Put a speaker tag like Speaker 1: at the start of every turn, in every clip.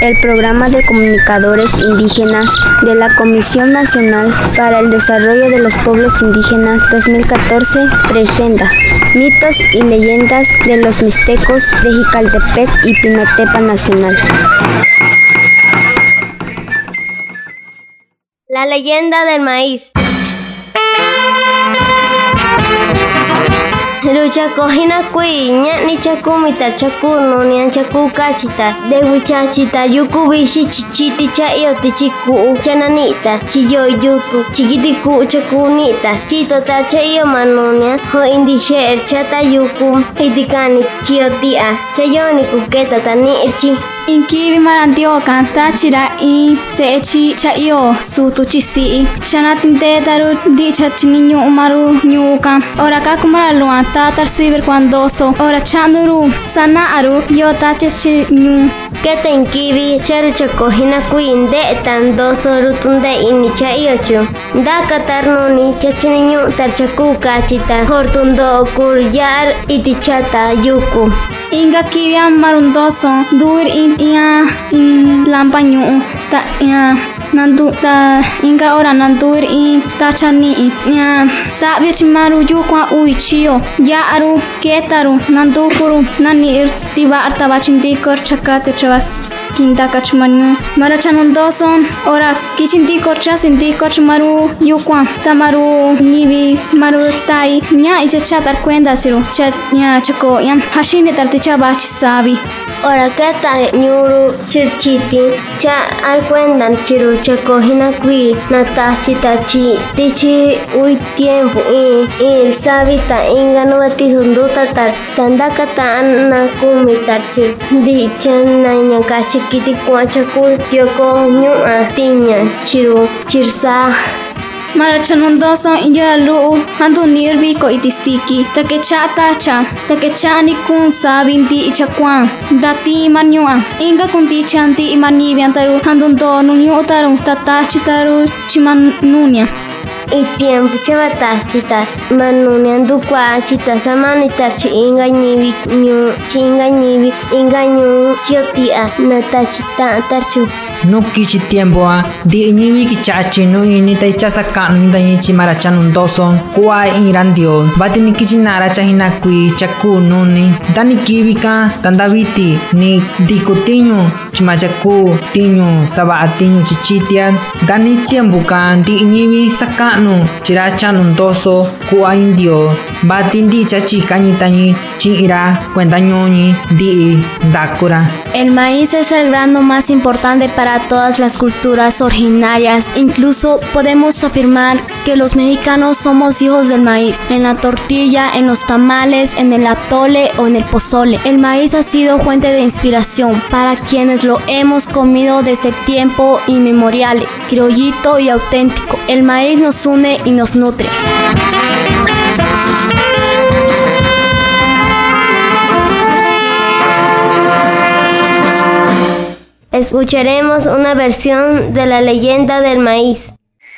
Speaker 1: El Programa de Comunicadores Indígenas de la Comisión Nacional para el Desarrollo de los Pueblos Indígenas 2014 presenta Mitos y Leyendas de los Mixtecos de Jicaltepec y Pinatepa Nacional.
Speaker 2: La leyenda del maíz. Ruchakojina kuiña ni chaku mitar chaku no ni chaku kachita de wichachita yuku bishi chichiti cha ioti chiku chananita chiyo yutu chikitiku chakunita chito ta cha iyo manonia ho indisher chata yuku itikani chiotia chayoni kuketa tani irchi
Speaker 3: Inki marantio canta chira i sechi cha io su tu chisi chanatinte taru di chachiniño umaru nyuka ora ka kumara luata tarsiber cuando so ora chanduru sana aru yo tachi nyu
Speaker 2: keta inkibi charu chakojina kuinde tandoso rutunde inicha iochu da katarno ni chachiniño tarchaku kachita hortundo kuryar itichata yuku
Speaker 3: Inga kivia marundoso dur in lampañu ta nandu ta inga ora nandur in ta chani ta virchimaru yukwa uichio ya aru ketaru nandu kuru nani irtiva artabachinti korchakate chava Kinta kachmanu marachanundoson ora kichinti korcha sinti korchmaru yukwa tamaru nivi maru tai nya ichacha tar cuenta siru cha nya chako yam hashine tarticha bachisabi
Speaker 2: ora keta nyuru chirchiti cha arcuendan chiru chako hinakui natachita chi tichi ui tiempo y sabita ingano batisunduta tar tandakata anakumitarchi di chananya kachir kiti kuachakul tioko nyua tinya chiru chirsa
Speaker 3: Marachanundoso inyara lu handu nirbi ko itisiki takecha tacha takecha ni kun sabinti ichakwan dati manyua inga kunti chanti imani biantaru handundo nunyu utaru tatachi taru chimanunya
Speaker 2: y tiempo chavatachita manunya dukwa chita samanitarchi inga nivi nyu chinga nivi inga nyu chiotia natachita tarchu
Speaker 4: Nukichi tiempo di nivi kichachi no ini tai chasa kan da ni chimarachan undoson kwa irandio batini kichinara chahina kui chaku nuni dani kibika tandaviti ni dikutiño chimachaku tiño sabatiño chichitian dani tiempo kan di nivi sakanu chirachan undoso kwa indio batindi chachi kañitani chinira cuenta ñoñi di dakura.
Speaker 1: El maíz es el grano más importante para todas las culturas originarias. Incluso podemos afirmar que los mexicanos somos hijos del maíz. En la tortilla, en los tamales, en el atole o en el pozole. El maíz ha sido fuente de inspiración para quienes lo hemos comido desde tiempo inmemoriales. Criollito y auténtico. El maíz nos une y nos nutre.
Speaker 2: Escucharemos una versión de la leyenda del maíz.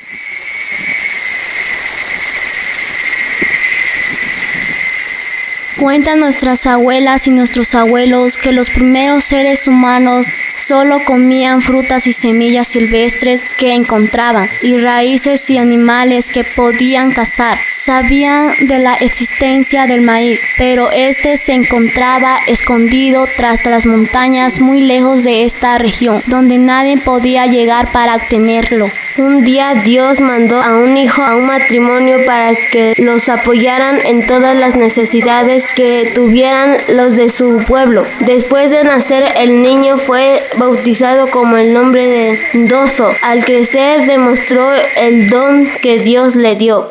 Speaker 1: Cuentan nuestras abuelas y nuestros abuelos que los primeros seres humanos solo comían frutas y semillas silvestres que encontraban y raíces y animales que podían cazar. Sabían de la existencia del maíz, pero este se encontraba escondido tras las montañas muy lejos de esta región, donde nadie podía llegar para obtenerlo.
Speaker 2: Un día Dios mandó a un hijo a un matrimonio para que los apoyaran en todas las necesidades que tuvieran los de su pueblo. Después de nacer, el niño fue bautizado como el nombre de Ndoso. Al crecer demostró el don que Dios le dio.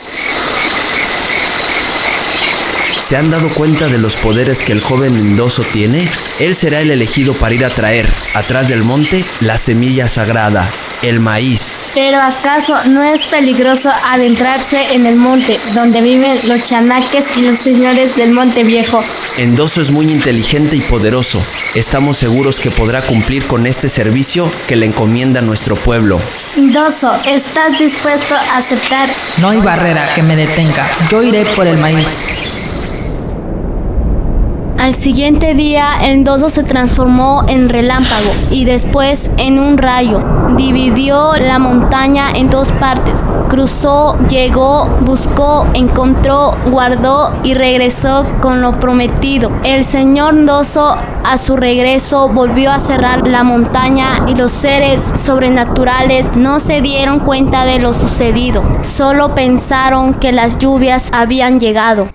Speaker 5: ¿Se han dado cuenta de los poderes que el joven Ndoso tiene? Él será el elegido para ir a traer, atrás del monte, la semilla sagrada, el maíz.
Speaker 3: Pero ¿acaso no es peligroso adentrarse en el monte, donde viven los chanaques y los señores del Monte Viejo?
Speaker 5: Ndoso es muy inteligente y poderoso. Estamos seguros que podrá cumplir con este servicio que le encomienda nuestro pueblo.
Speaker 3: Ndoso, ¿estás dispuesto a aceptar?
Speaker 4: No hay barrera que me detenga. Yo iré por el maíz.
Speaker 1: Al siguiente día, el Ndoso se transformó en relámpago y después en un rayo. Dividió la montaña en dos partes. Cruzó, llegó, buscó, encontró, guardó y regresó con lo prometido. El señor Ndoso, a su regreso, volvió a cerrar la montaña y los seres sobrenaturales no se dieron cuenta de lo sucedido. Solo pensaron que las lluvias habían llegado.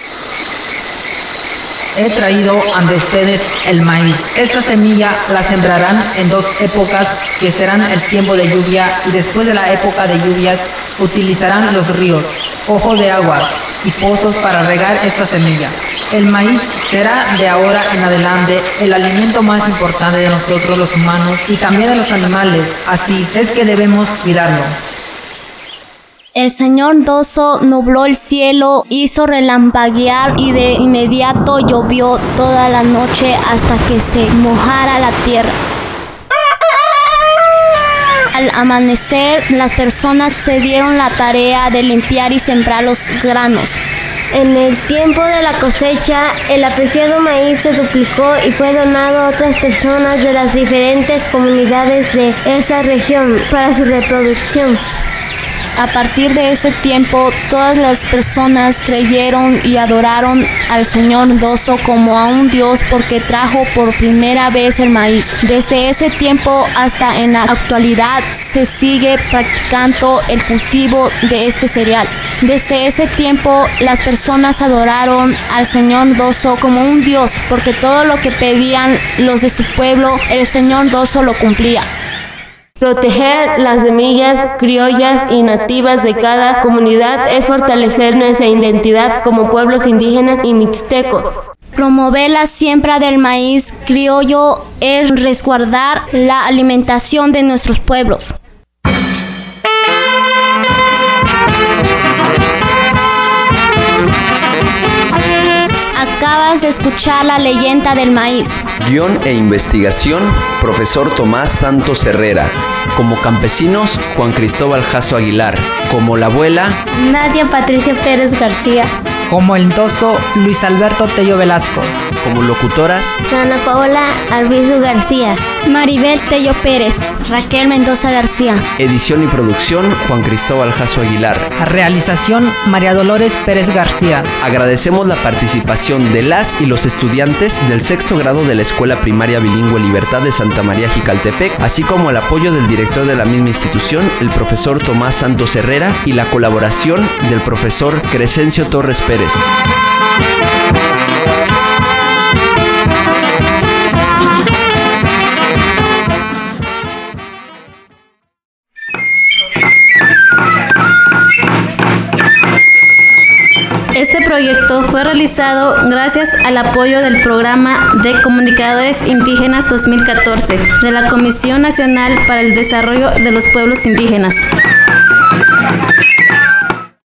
Speaker 4: He traído ante ustedes el maíz. Esta semilla la sembrarán en dos épocas que serán el tiempo de lluvia y después de la época de lluvias utilizarán los ríos, ojos de aguas y pozos para regar esta semilla. El maíz será de ahora en adelante el alimento más importante de nosotros los humanos y también de los animales. Así es que debemos cuidarlo.
Speaker 1: El señor Ndoso nubló el cielo, hizo relampaguear y de inmediato llovió toda la noche hasta que se mojara la tierra. Al amanecer, las personas se dieron la tarea de limpiar y sembrar los granos.
Speaker 2: En el tiempo de la cosecha, el apreciado maíz se duplicó y fue donado a otras personas de las diferentes comunidades de esa región para su reproducción.
Speaker 1: A partir de ese tiempo, todas las personas creyeron y adoraron al señor Ndoso como a un dios porque trajo por primera vez el maíz. Desde ese tiempo hasta en la actualidad se sigue practicando el cultivo de este cereal. Desde ese tiempo las personas adoraron al señor Ndoso como un dios porque todo lo que pedían los de su pueblo, el señor Ndoso lo cumplía.
Speaker 2: Proteger las semillas criollas y nativas de cada comunidad es fortalecer nuestra identidad como pueblos indígenas y mixtecos.
Speaker 1: Promover la siembra del maíz criollo es resguardar la alimentación de nuestros pueblos. Acabas de escuchar la leyenda del maíz.
Speaker 5: Guión e investigación, profesor Tomás Santos Herrera. Como campesinos, Juan Cristóbal Jasso Aguilar. Como la abuela,
Speaker 3: Nadia Patricia Pérez García.
Speaker 4: Como el Ndoso, Luis Alberto Tello Velasco.
Speaker 5: como locutoras,
Speaker 2: Ana Paola Arbizu García.
Speaker 3: Maribel Tello Pérez.
Speaker 1: Raquel Mendoza García.
Speaker 5: edición y producción, Juan Cristóbal Jasso Aguilar.
Speaker 4: Realización, María Dolores Pérez García.
Speaker 5: Agradecemos la participación de las y los estudiantes del sexto grado de la Escuela Primaria Bilingüe Libertad de Santa María Jicaltepec, así como el apoyo del director de la misma institución, el profesor Tomás Santos Herrera, y la colaboración del profesor Crescencio Torres Pérez.
Speaker 6: Este proyecto fue realizado gracias al apoyo del Programa de Comunicadores Indígenas 2014 de la Comisión Nacional para el Desarrollo de los Pueblos Indígenas.